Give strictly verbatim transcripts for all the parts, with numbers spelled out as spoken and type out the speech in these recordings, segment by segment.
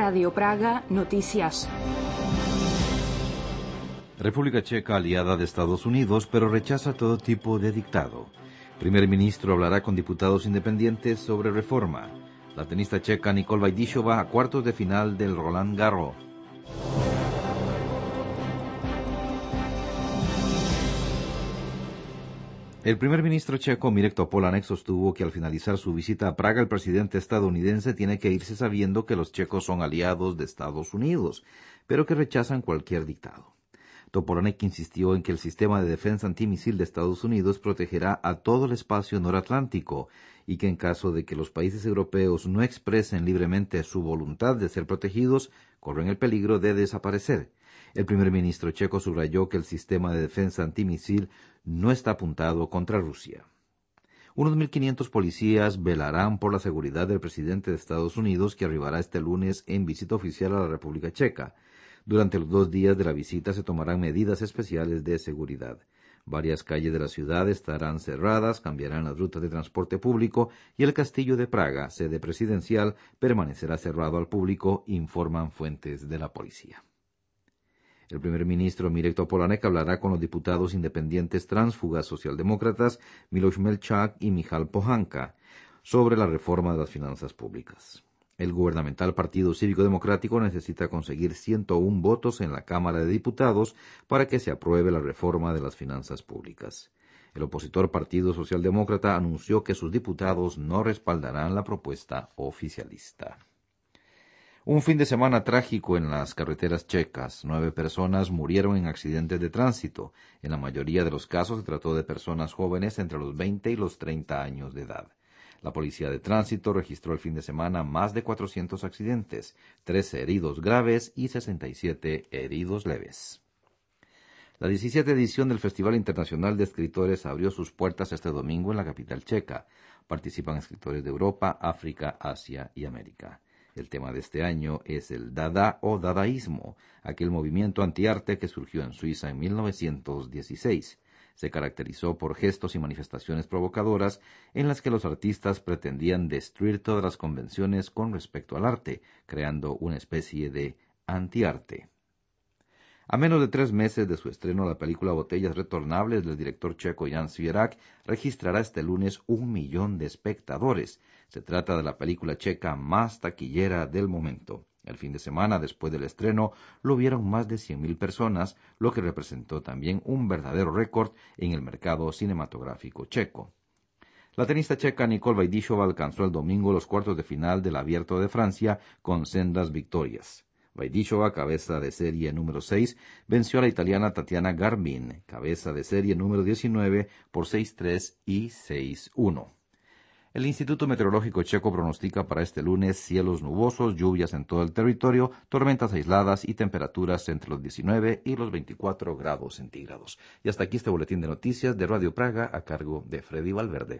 Radio Praga, noticias. República Checa aliada de Estados Unidos, pero rechaza todo tipo de dictado. Primer ministro hablará con diputados independientes sobre reforma. La tenista checa Nicole Vajdíšová a cuartos de final del Roland Garros. El primer ministro checo Mirek Topolánek sostuvo que al finalizar su visita a Praga el presidente estadounidense tiene que irse sabiendo que los checos son aliados de Estados Unidos, pero que rechazan cualquier dictado. Topolánek insistió en que el sistema de defensa antimisil de Estados Unidos protegerá a todo el espacio noratlántico y que en caso de que los países europeos no expresen libremente su voluntad de ser protegidos, corren el peligro de desaparecer. El primer ministro checo subrayó que el sistema de defensa antimisil no está apuntado contra Rusia. Unos mil quinientos policías velarán por la seguridad del presidente de Estados Unidos, que arribará este lunes en visita oficial a la República Checa. Durante los dos días de la visita se tomarán medidas especiales de seguridad. Varias calles de la ciudad estarán cerradas, cambiarán las rutas de transporte público y el castillo de Praga, sede presidencial, permanecerá cerrado al público, informan fuentes de la policía. El primer ministro Mirek Topolánek hablará con los diputados independientes tránsfugas socialdemócratas Miloš Melčák y Michal Pohanka sobre la reforma de las finanzas públicas. El gubernamental Partido Cívico Democrático necesita conseguir ciento uno votos en la Cámara de Diputados para que se apruebe la reforma de las finanzas públicas. El opositor Partido Socialdemócrata anunció que sus diputados no respaldarán la propuesta oficialista. Un fin de semana trágico en las carreteras checas. Nueve personas murieron en accidentes de tránsito. En la mayoría de los casos se trató de personas jóvenes entre los veinte y los treinta años de edad. La policía de tránsito registró el fin de semana más de cuatrocientos accidentes, trece heridos graves y sesenta y siete heridos leves. La diecisiete edición del Festival Internacional de Escritores abrió sus puertas este domingo en la capital checa. Participan escritores de Europa, África, Asia y América. El tema de este año es el Dada o Dadaísmo, aquel movimiento antiarte que surgió en Suiza en mil novecientos dieciséis. Se caracterizó por gestos y manifestaciones provocadoras en las que los artistas pretendían destruir todas las convenciones con respecto al arte, creando una especie de antiarte. A menos de tres meses de su estreno, la película Botellas Retornables del director checo Jan Svěrák registrará este lunes un millón de espectadores. Se trata de la película checa más taquillera del momento. El fin de semana después del estreno lo vieron más de cien mil personas, lo que representó también un verdadero récord en el mercado cinematográfico checo. La tenista checa Nicole Vajdíšová alcanzó el domingo los cuartos de final del Abierto de Francia con sendas victorias. Vajdíšová, cabeza de serie número seis, venció a la italiana Tatiana Garbin, cabeza de serie número diecinueve, por seis tres y seis uno. El Instituto Meteorológico Checo pronostica para este lunes cielos nubosos, lluvias en todo el territorio, tormentas aisladas y temperaturas entre los diecinueve y los veinticuatro grados centígrados. Y hasta aquí este boletín de noticias de Radio Praga a cargo de Freddy Valverde.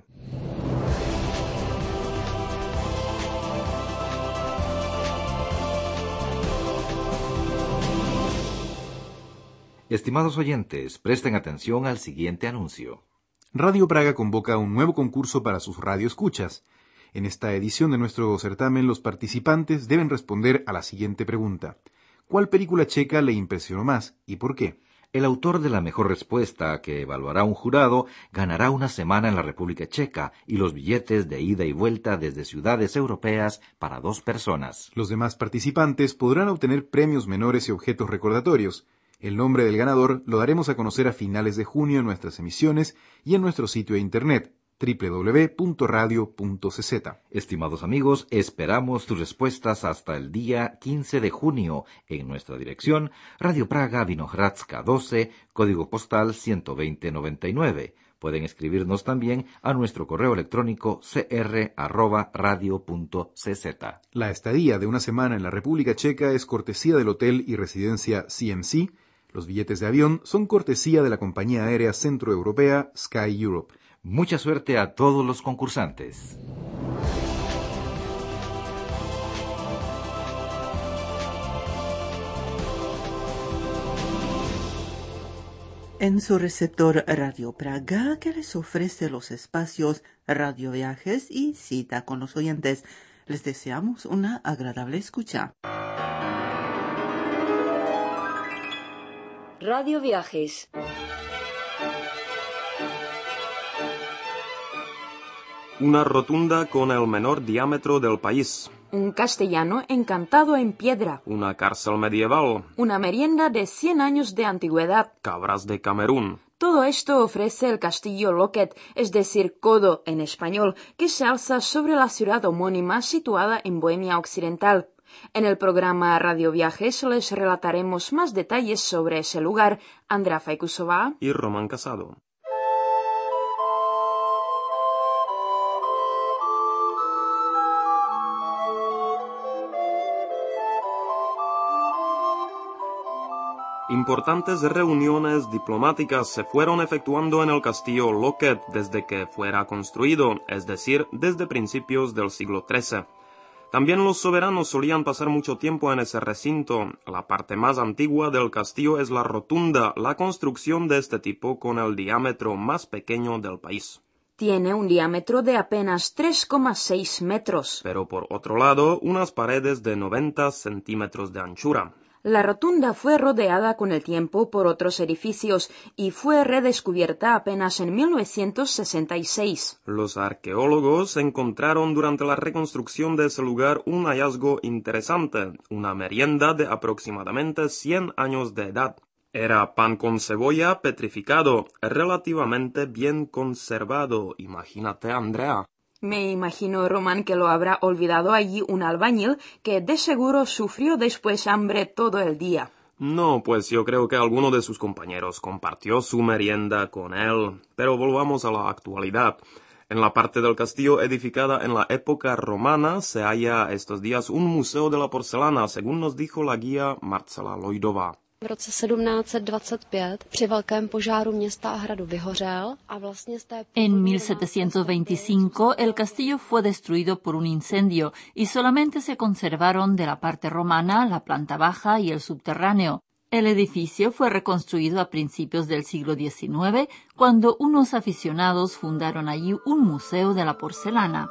Estimados oyentes, presten atención al siguiente anuncio. Radio Praga convoca un nuevo concurso para sus radioescuchas. En esta edición de nuestro certamen, los participantes deben responder a la siguiente pregunta. ¿Cuál película checa le impresionó más y por qué? El autor de la mejor respuesta, que evaluará un jurado, ganará una semana en la República Checa y los billetes de ida y vuelta desde ciudades europeas para dos personas. Los demás participantes podrán obtener premios menores y objetos recordatorios. El nombre del ganador lo daremos a conocer a finales de junio en nuestras emisiones y en nuestro sitio de internet doble u doble u doble u punto radio punto c z. Estimados amigos, esperamos tus respuestas hasta el día quince de junio en nuestra dirección Radio Praga, Vinohradska doce, código postal ciento veinte noventa y nueve. Pueden escribirnos también a nuestro correo electrónico c r arroba radio punto c z. La estadía de una semana en la República Checa es cortesía del hotel y residencia C M C. Los billetes de avión son cortesía de la compañía aérea centroeuropea Sky Europe. Mucha suerte a todos los concursantes. En su receptor Radio Praga, que les ofrece los espacios Radio Viajes y Cita con los oyentes, les deseamos una agradable escucha. Radio Viajes. Una rotunda con el menor diámetro del país. Un castellano encantado en piedra. Una cárcel medieval. Una merienda de cien años de antigüedad. Cabras de Camerún. Todo esto ofrece el castillo Loket, es decir, Codo en español, que se alza sobre la ciudad homónima situada en Bohemia Occidental. En el programa Radio Viajes les relataremos más detalles sobre ese lugar. Andrea Faikusova y Román Casado. Importantes reuniones diplomáticas se fueron efectuando en el castillo Loket desde que fuera construido, es decir, desde principios del siglo trece. También los soberanos solían pasar mucho tiempo en ese recinto. La parte más antigua del castillo es la rotunda, la construcción de este tipo con el diámetro más pequeño del país. Tiene un diámetro de apenas tres coma seis metros. Pero por otro lado, unas paredes de noventa centímetros de anchura. La rotunda fue rodeada con el tiempo por otros edificios y fue redescubierta apenas en mil novecientos sesenta y seis. Los arqueólogos encontraron durante la reconstrucción de ese lugar un hallazgo interesante, una merienda de aproximadamente cien años de edad. Era pan con cebolla petrificado, relativamente bien conservado. Imagínate, Andrea. Me imagino, Román, que lo habrá olvidado allí un albañil que de seguro sufrió después hambre todo el día. No, pues yo creo que alguno de sus compañeros compartió su merienda con él. Pero volvamos a la actualidad. En la parte del castillo edificada en la época romana se halla estos días un museo de la porcelana, según nos dijo la guía Marcela Lojdová. V roce sedmnáct set dvacet pět při velkém požáru města a hradu vyhořel a vlastně z té... En mil setecientos veinticinco el castillo fue destruido por un incendio y solamente se conservaron de la parte romana la planta baja y el subterráneo. El edificio fue reconstruido a principios del siglo diecinueve cuando unos aficionados fundaron allí un museo de la porcelana.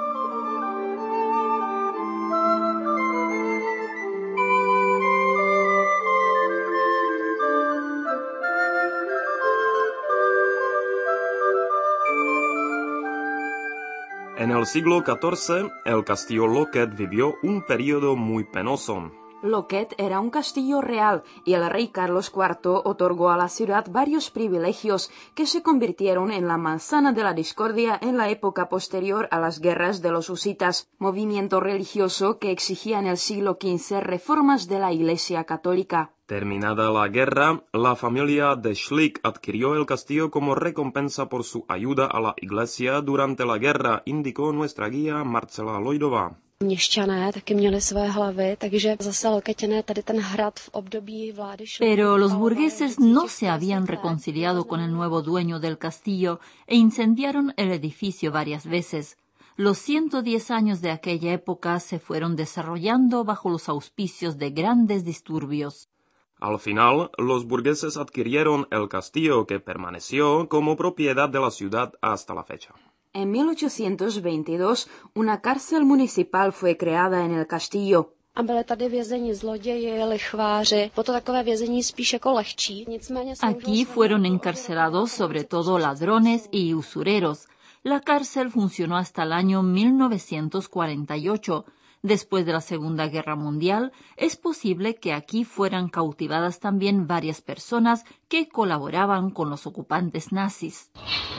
En el siglo catorce, el castillo Loket vivió un periodo muy penoso. Loket era un castillo real y el rey Carlos cuarto otorgó a la ciudad varios privilegios que se convirtieron en la manzana de la discordia en la época posterior a las guerras de los husitas, movimiento religioso que exigía en el siglo quince reformas de la Iglesia católica. Terminada la guerra, la familia de Schlick adquirió el castillo como recompensa por su ayuda a la Iglesia durante la guerra, indicó nuestra guía Marcela Lojdová. Měšťané taky měli své hlavy, takže zase Lokeťané tady ten hrad v období vlády Šlíka. Pero los burgueses no se habían reconciliado con el nuevo dueño del castillo e incendiaron el edificio varias veces. Los ciento diez años de aquella época se fueron desarrollando bajo los auspicios de grandes disturbios. Al final, los burgueses adquirieron el castillo que permaneció como propiedad de la ciudad hasta la fecha. En mil ochocientos veintidós, una cárcel municipal fue creada en el castillo. A byli tady vězeni zloději, lichváři, bylo to takové vězení spíš jako lehčí. Nicméně Aquí fueron encarcelados sobre todo ladrones y usureros. La cárcel funcionó hasta el año mil novecientos cuarenta y ocho. Después de la Segunda Guerra Mundial, es posible que aquí fueran cautivadas también varias personas que colaboraban con los ocupantes nazis.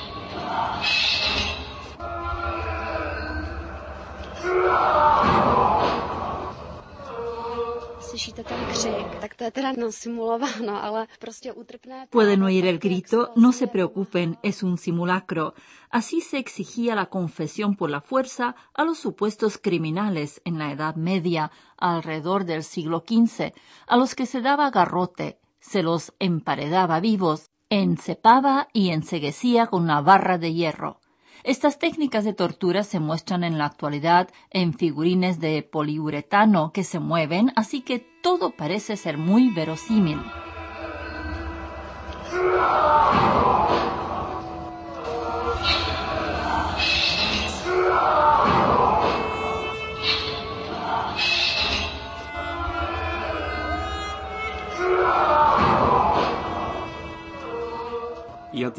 Slyšíte ten křik, tak to je teda nasimulováno, ale prostě útrpné... Pueden oír el grito, no se preocupen, es un simulacro. Así se exigía la confesión por la fuerza a los supuestos criminales en la Edad Media, alrededor del siglo quince, a los que se daba garrote, se los emparedaba vivos, encepaba y enceguecía con una barra de hierro. Estas técnicas de tortura se muestran en la actualidad en figurines de poliuretano que se mueven, así que todo parece ser muy verosímil.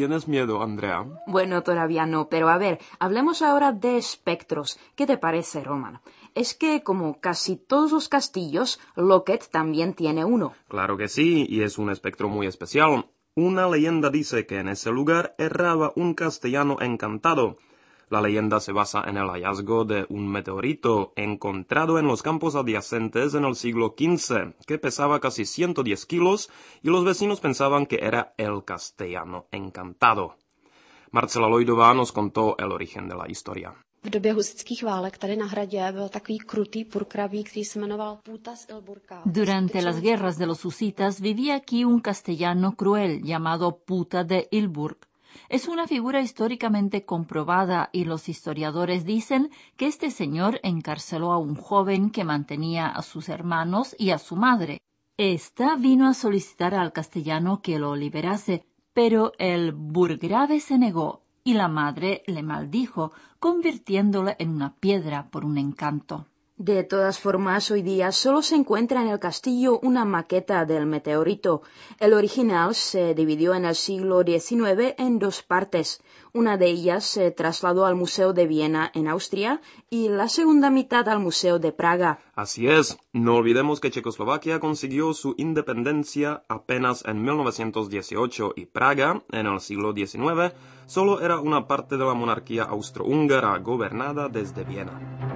tienes miedo, Andrea? Bueno, todavía no, pero a ver, hablemos ahora de espectros. ¿Qué te parece, Roman? Es que, como casi todos los castillos, Loket también tiene uno. Claro que sí, y es un espectro muy especial. Una leyenda dice que en ese lugar erraba un castellano encantado. La leyenda se basa en el hallazgo de un meteorito encontrado en los campos adyacentes en el siglo quince, que pesaba casi ciento diez kilos, y los vecinos pensaban que era el castellano encantado. Marcela Lojdová nos contó el origen de la historia. V době husitských válek tady na hradě byl takový krutý purkrabí, který se jmenoval Puta z Ilburka. Durante las guerras de los husitas vivía aquí un castellano cruel llamado Puta de Ilburg. Es una figura históricamente comprobada y los historiadores dicen que este señor encarceló a un joven que mantenía a sus hermanos y a su madre. Esta vino a solicitar al castellano que lo liberase, pero el burgrave se negó y la madre le maldijo, convirtiéndole en una piedra por un encanto. De todas formas, hoy día solo se encuentra en el castillo una maqueta del meteorito. El original se dividió en el siglo diecinueve en dos partes. Una de ellas se trasladó al Museo de Viena, en Austria, y la segunda mitad al Museo de Praga. Así es. No olvidemos que Checoslovaquia consiguió su independencia apenas en mil novecientos dieciocho y Praga, en el siglo diecinueve, solo era una parte de la monarquía austrohúngara gobernada desde Viena.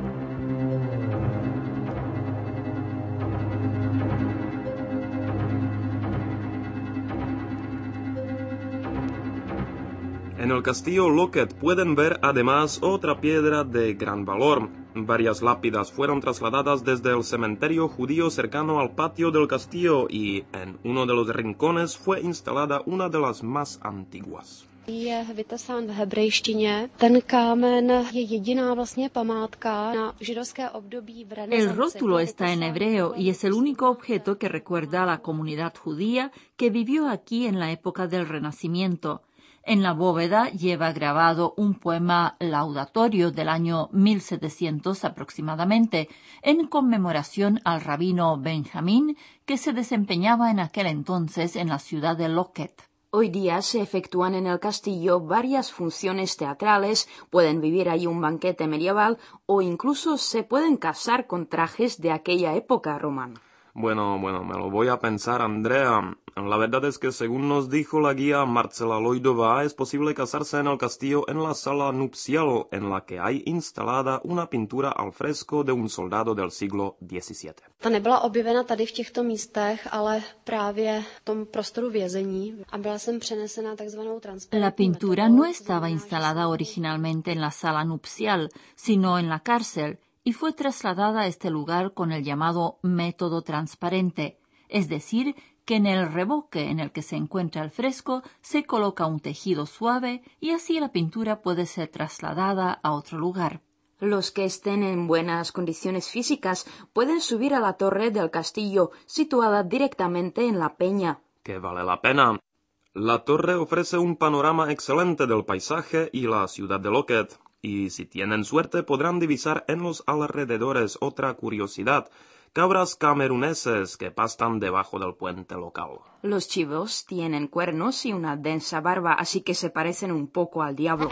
En el castillo Loket pueden ver además otra piedra de gran valor. Varias lápidas fueron trasladadas desde el cementerio judío cercano al patio del castillo y en uno de los rincones fue instalada una de las más antiguas. Je vytesán v hebrejštině. Ten kámen je jediná vlastně památka na židovské období v renesanci. El rótulo está en hebreo y es el único objeto que recuerda a la comunidad judía que vivió aquí en la época del Renacimiento. En la bóveda lleva grabado un poema laudatorio del año mil setecientos aproximadamente, en conmemoración al rabino Benjamín, que se desempeñaba en aquel entonces en la ciudad de Loket. Hoy día se efectúan en el castillo varias funciones teatrales, pueden vivir ahí un banquete medieval o incluso se pueden casar con trajes de aquella época romana. Bueno, bueno, me lo voy a pensar, Andrea. La verdad es que según nos dijo la guía Marcela Lojdová, es posible casarse en el castillo en la sala nupcial, en la que hay instalada una pintura al fresco de un soldado del siglo diecisiete. Ta nebyla objevena tady v těchto místech, ale právě v tom prostoru vězení a byla sem přenesena takzvanou transparentní. La pintura no estaba instalada originalmente en la sala nupcial, sino en la cárcel, y fue trasladada a este lugar con el llamado método transparente, es decir, que en el revoque en el que se encuentra el fresco se coloca un tejido suave y así la pintura puede ser trasladada a otro lugar. Los que estén en buenas condiciones físicas pueden subir a la torre del castillo, situada directamente en la peña. Que vale la pena. La torre ofrece un panorama excelente del paisaje y la ciudad de Loket. Y si tienen suerte podrán divisar en los alrededores otra curiosidad, cabras cameruneses que pastan debajo del puente local. Los chivos tienen cuernos y una densa barba, así que se parecen un poco al diablo.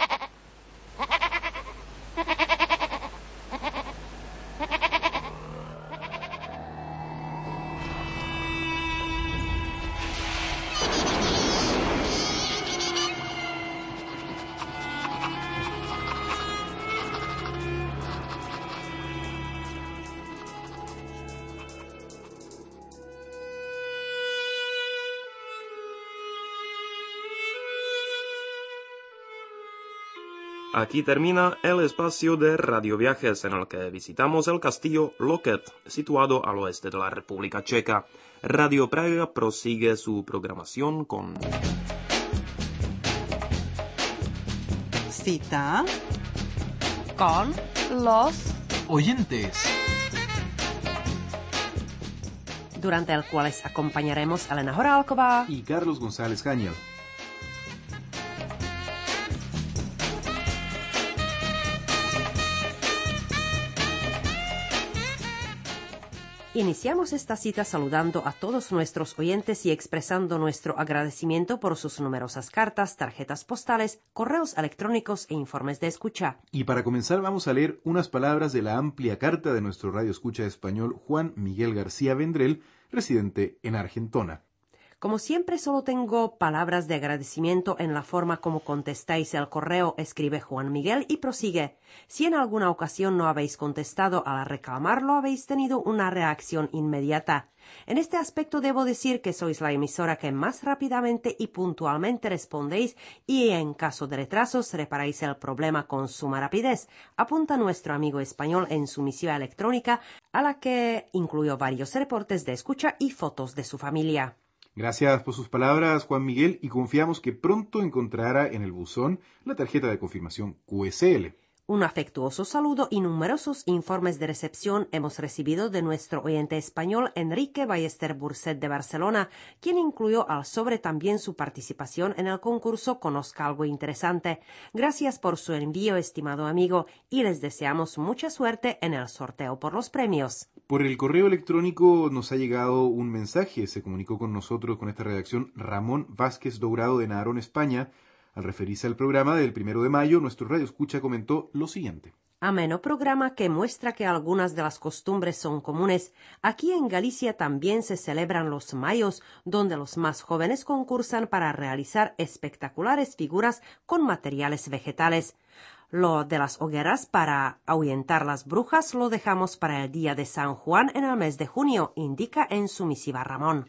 Aquí termina el espacio de radioviajes en el que visitamos el castillo Loket, situado al oeste de la República Checa. Radio Praga prosigue su programación con... Cita con los oyentes, durante el cual les acompañaremos Elena Horálková y Carlos González Cañel. Iniciamos esta cita saludando a todos nuestros oyentes y expresando nuestro agradecimiento por sus numerosas cartas, tarjetas postales, correos electrónicos e informes de escucha. Y para comenzar vamos a leer unas palabras de la amplia carta de nuestro radio escucha español Juan Miguel García Vendrell, residente en Argentona. Como siempre, solo tengo palabras de agradecimiento en la forma como contestáis el correo, escribe Juan Miguel y prosigue. Si en alguna ocasión no habéis contestado al reclamarlo, habéis tenido una reacción inmediata. En este aspecto debo decir que sois la emisora que más rápidamente y puntualmente respondéis y en caso de retrasos reparáis el problema con suma rapidez, apunta nuestro amigo español en su misiva electrónica, a la que incluyó varios reportes de escucha y fotos de su familia. Gracias por sus palabras, Juan Miguel, y confiamos que pronto encontrará en el buzón la tarjeta de confirmación Q S L. Un afectuoso saludo y numerosos informes de recepción hemos recibido de nuestro oyente español Enrique Ballester Burset de Barcelona, quien incluyó al sobre también su participación en el concurso Conozca algo interesante. Gracias por su envío, estimado amigo, y les deseamos mucha suerte en el sorteo por los premios. Por el correo electrónico nos ha llegado un mensaje. Se comunicó con nosotros, con esta redacción, Ramón Vázquez Dourado de Naharón, España. Al referirse al programa del primero de mayo, nuestro radio escucha comentó lo siguiente. Ameno programa que muestra que algunas de las costumbres son comunes. Aquí en Galicia también se celebran los mayos, donde los más jóvenes concursan para realizar espectaculares figuras con materiales vegetales. Lo de las hogueras para ahuyentar las brujas lo dejamos para el día de San Juan en el mes de junio, indica en su misiva Ramón.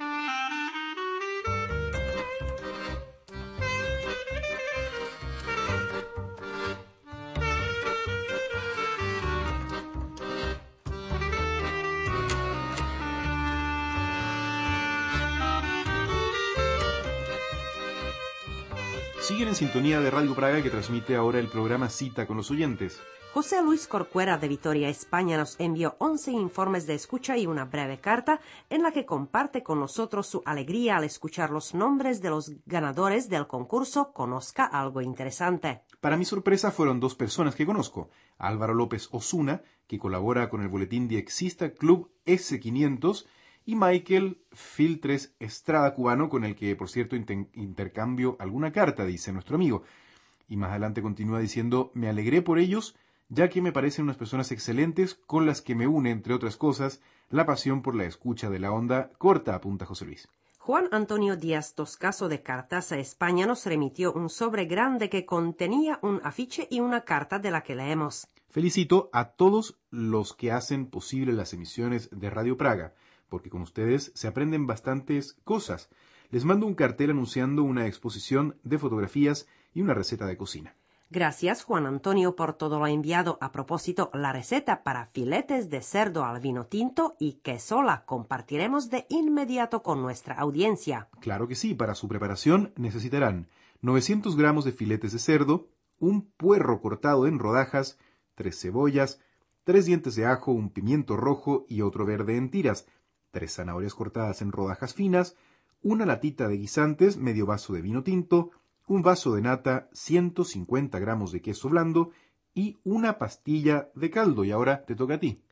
Siguen en sintonía de Radio Praga, que transmite ahora el programa Cita con los oyentes. José Luis Corcuera de Vitoria, España, nos envió once informes de escucha y una breve carta en la que comparte con nosotros su alegría al escuchar los nombres de los ganadores del concurso Conozca algo interesante. Para mi sorpresa fueron dos personas que conozco. Álvaro López Osuna, que colabora con el boletín Diexista Club ese quinientos, y Michael Filtres Estrada, cubano, con el que, por cierto, inter- intercambio alguna carta, dice nuestro amigo. Y más adelante continúa diciendo, me alegré por ellos, ya que me parecen unas personas excelentes con las que me une, entre otras cosas, la pasión por la escucha de la onda corta, apunta José Luis. Juan Antonio Díaz Toscaso de Cartaza, España, nos remitió un sobre grande que contenía un afiche y una carta de la que leemos. Felicito a todos los que hacen posible las emisiones de Radio Praga, porque con ustedes se aprenden bastantes cosas. Les mando un cartel anunciando una exposición de fotografías y una receta de cocina. Gracias, Juan Antonio, por todo lo enviado. A propósito, la receta para filetes de cerdo al vino tinto y queso la compartiremos de inmediato con nuestra audiencia. Claro que sí, para su preparación necesitarán novecientos gramos de filetes de cerdo, un puerro cortado en rodajas, tres cebollas, tres dientes de ajo, un pimiento rojo y otro verde en tiras, tres zanahorias cortadas en rodajas finas, una latita de guisantes, medio vaso de vino tinto, un vaso de nata, ciento cincuenta gramos de queso blando y una pastilla de caldo. Y ahora te toca a ti.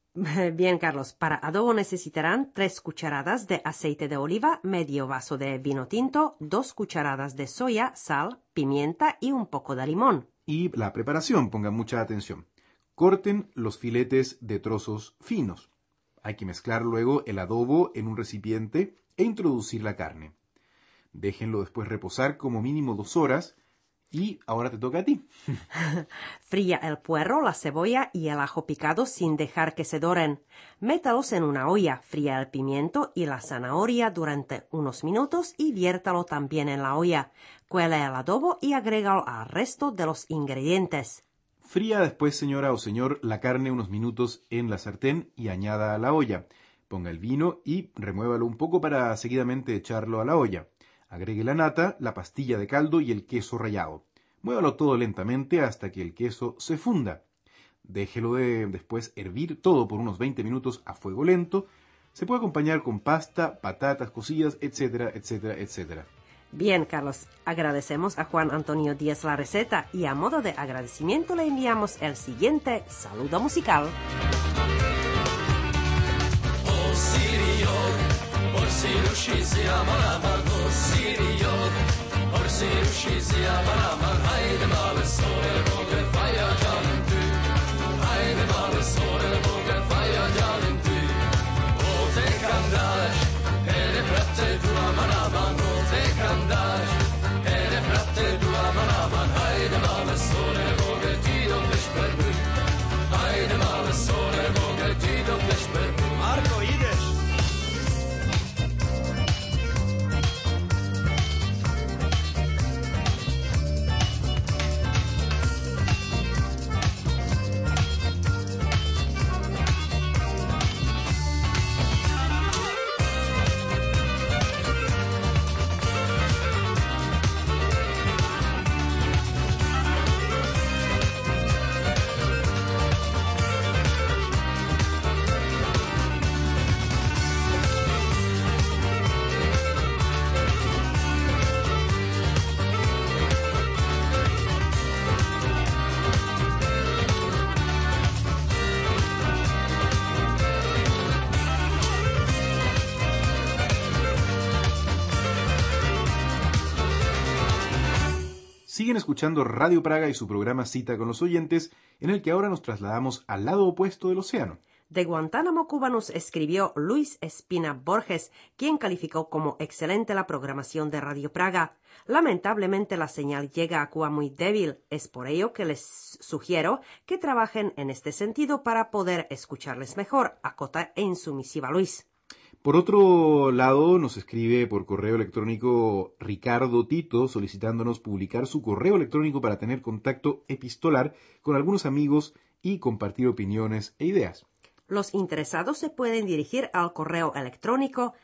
Bien, Carlos. Para adobo necesitarán tres cucharadas de aceite de oliva, medio vaso de vino tinto, dos cucharadas de soya, sal, pimienta y un poco de limón. Y la preparación, pongan mucha atención. Corten los filetes de trozos finos. Hay que mezclar luego el adobo en un recipiente e introducir la carne. Déjenlo después reposar como mínimo dos horas y ahora te toca a ti. Fría el puerro, la cebolla y el ajo picado sin dejar que se doren. Métalos en una olla, fría el pimiento y la zanahoria durante unos minutos y viértalo también en la olla. Cuele el adobo y agrégalo al resto de los ingredientes. Fría después, señora o señor, la carne unos minutos en la sartén y añada a la olla. Ponga el vino y remuévalo un poco para seguidamente echarlo a la olla. Agregue la nata, la pastilla de caldo y el queso rallado. Muévalo todo lentamente hasta que el queso se funda. Déjelo de después hervir todo por unos veinte minutos a fuego lento. Se puede acompañar con pasta, patatas cocidas, etcétera, etcétera, etcétera. Bien, Carlos, agradecemos a Juan Antonio Díaz la receta y a modo de agradecimiento le enviamos el siguiente saludo musical. Oh. Siriot, Orsiru Shizia Manaman, Siriot, Orsiru Shizia Manaman, Haydi male sore boge faya canım tü, Haydi male sore boge faya canım tü, O te kandaş, ere prate dua manaman, O te kandaş, ere prate dua manaman, Haydi male sore boge ti dobneš prvi, Haydi male sore boge ti dobneš prvi. Marko, ideš! Siguen escuchando Radio Praga y su programa Cita con los Oyentes, en el que ahora nos trasladamos al lado opuesto del océano. De Guantánamo, Cuba, nos escribió Luis Espina Borges, quien calificó como excelente la programación de Radio Praga. Lamentablemente la señal llega a Cuba muy débil, es por ello que les sugiero que trabajen en este sentido para poder escucharles mejor, acota en su misiva Luis. Por otro lado, nos escribe por correo electrónico Ricardo Tito solicitándonos publicar su correo electrónico para tener contacto epistolar con algunos amigos y compartir opiniones e ideas. Los interesados se pueden dirigir al correo electrónico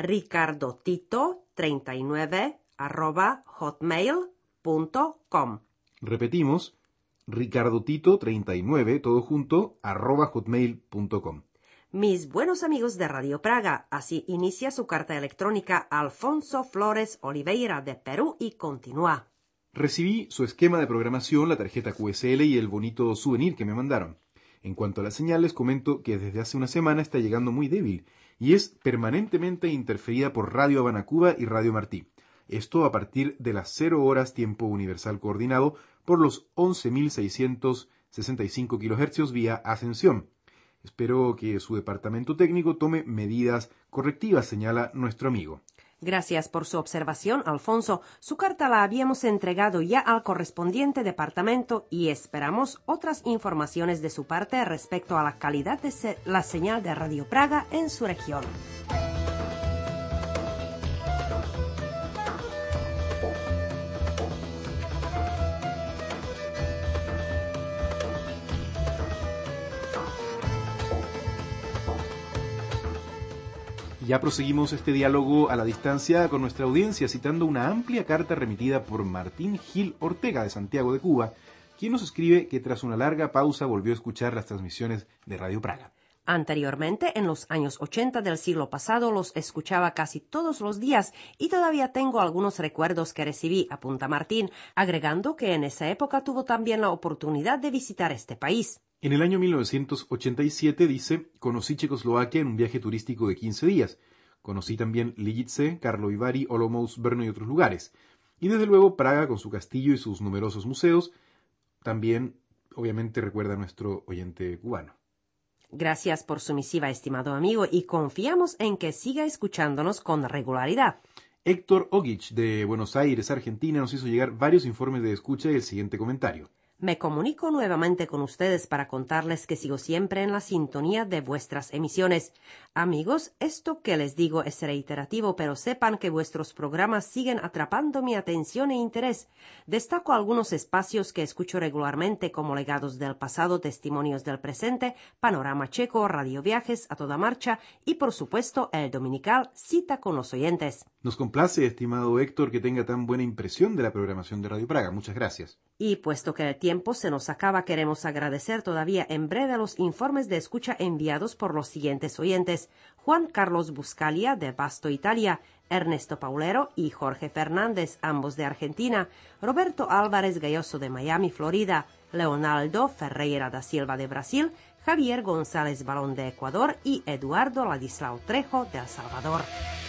ricardotito treinta y nueve arroba hotmail punto com. Repetimos, ricardotito treinta y nueve, todo junto, arroba hotmail punto com. Mis buenos amigos de Radio Praga, así inicia su carta electrónica Alfonso Flores Oliveira de Perú y continúa. Recibí su esquema de programación, la tarjeta Q S L y el bonito souvenir que me mandaron. En cuanto a las señales, comento que desde hace una semana está llegando muy débil y es permanentemente interferida por Radio Habana Cuba y Radio Martí. Esto a partir de las cero horas tiempo universal coordinado por los once mil seiscientos sesenta y cinco kilohercios vía Ascensión. Espero que su departamento técnico tome medidas correctivas, señala nuestro amigo. Gracias por su observación, Alfonso. Su carta la habíamos entregado ya al correspondiente departamento y esperamos otras informaciones de su parte respecto a la calidad de se- la señal de Radio Praga en su región. Ya proseguimos este diálogo a la distancia con nuestra audiencia, citando una amplia carta remitida por Martín Gil Ortega de Santiago de Cuba, quien nos escribe que tras una larga pausa volvió a escuchar las transmisiones de Radio Praga. Anteriormente, en los años ochenta del siglo pasado, los escuchaba casi todos los días y todavía tengo algunos recuerdos que recibí, apunta Martín, agregando que en esa época tuvo también la oportunidad de visitar este país. En el año mil novecientos ochenta y siete, dice, conocí Checoslovaquia en un viaje turístico de quince días. Conocí también Lidice, Karlovy Vary, Olomouc, Brno y otros lugares. Y desde luego Praga con su castillo y sus numerosos museos. También, obviamente, recuerda a nuestro oyente cubano. Gracias por su misiva, estimado amigo, y confiamos en que siga escuchándonos con regularidad. Héctor Ogic, de Buenos Aires, Argentina, nos hizo llegar varios informes de escucha y el siguiente comentario. Me comunico nuevamente con ustedes para contarles que sigo siempre en la sintonía de vuestras emisiones. Amigos, esto que les digo es reiterativo, pero sepan que vuestros programas siguen atrapando mi atención e interés. Destaco algunos espacios que escucho regularmente como Legados del Pasado, Testimonios del Presente, Panorama Checo, Radio Viajes a toda marcha y, por supuesto, el dominical Cita con los Oyentes. Nos complace, estimado Héctor, que tenga tan buena impresión de la programación de Radio Praga. Muchas gracias. Y puesto que el tiempo se nos acaba, queremos agradecer todavía en breve los informes de escucha enviados por los siguientes oyentes: Juan Carlos Buscalia, de Basto, Italia; Ernesto Paulero y Jorge Fernández, ambos de Argentina; Roberto Álvarez Galloso, de Miami, Florida; Leonardo Ferreira da Silva de Brasil, Javier González Balón de Ecuador y Eduardo Ladislao Trejo de El Salvador.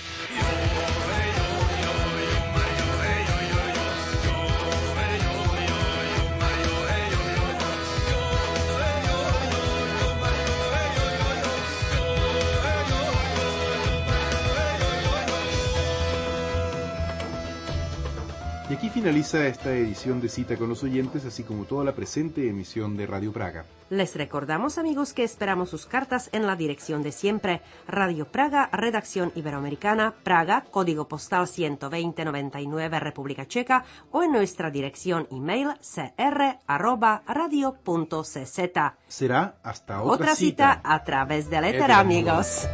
Y aquí finaliza esta edición de Cita con los Oyentes, así como toda la presente emisión de Radio Praga. Les recordamos, amigos, que esperamos sus cartas en la dirección de siempre. Radio Praga, Redacción Iberoamericana, Praga, Código Postal ciento veinte noventa y nueve, República Checa, o en nuestra dirección email c r arroba radio punto c z. Será hasta otra, otra cita. cita a través del éter, amigos.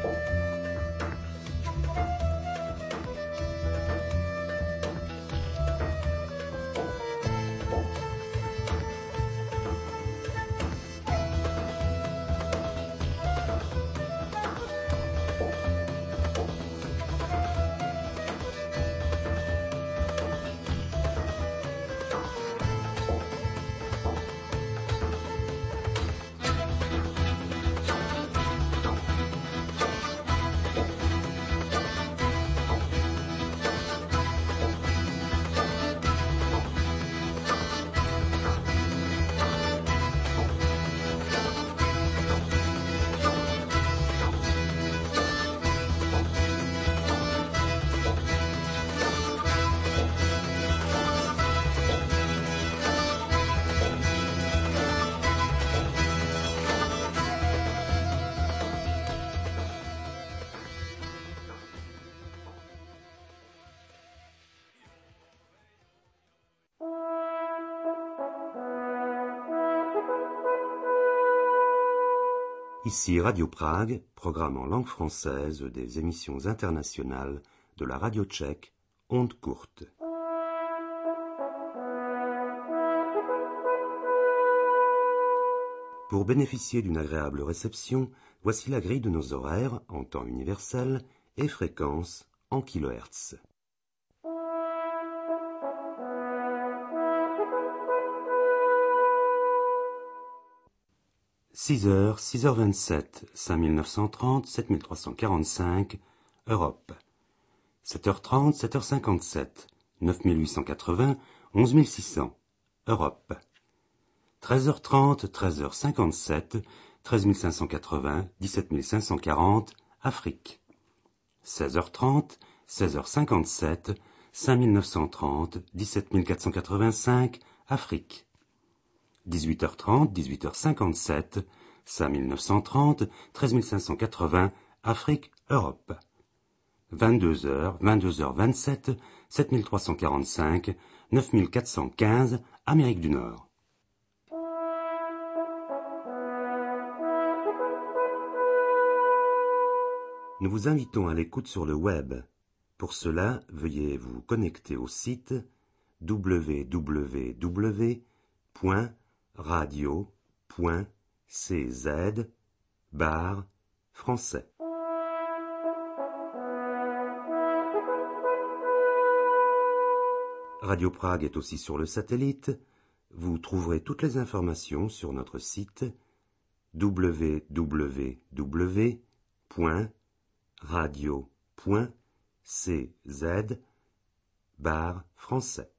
Ici Radio Prague, programme en langue française des émissions internationales de la radio tchèque, Ondes courtes. Pour bénéficier d'une agréable réception, voici la grille de nos horaires en temps universel et fréquence en kilohertz. six heures, six heures vingt-sept, cinq mille neuf cent trente, sept mille trois cent quarante-cinq, Europe. sept heures trente, sept heures cinquante-sept, neuf mille huit cent quatre-vingts, onze mille six cents, Europe. treize heures trente, treize heures cinquante-sept, treize mille cinq cent quatre-vingts, dix-sept mille cinq cent quarante, Afrique. seize heures trente, seize heures cinquante-sept, cinq mille neuf cent trente, dix-sept mille quatre cent quatre-vingt-cinq, Afrique. dix-huit heures trente, dix-huit heures cinquante-sept, cinq mille neuf cent trente, treize mille cinq cent quatre-vingts, Afrique, Europe. vingt-deux heures, vingt-deux heures vingt-sept, sept mille trois cent quarante-cinq, neuf mille quatre cent quinze, Amérique du Nord. Nous vous invitons à l'écoute sur le web. Pour cela, veuillez vous connecter au site w w w point radio point c z barre français. Radio Prague est aussi sur le satellite. Vous trouverez toutes les informations sur notre site w w w point radio point c z barre français.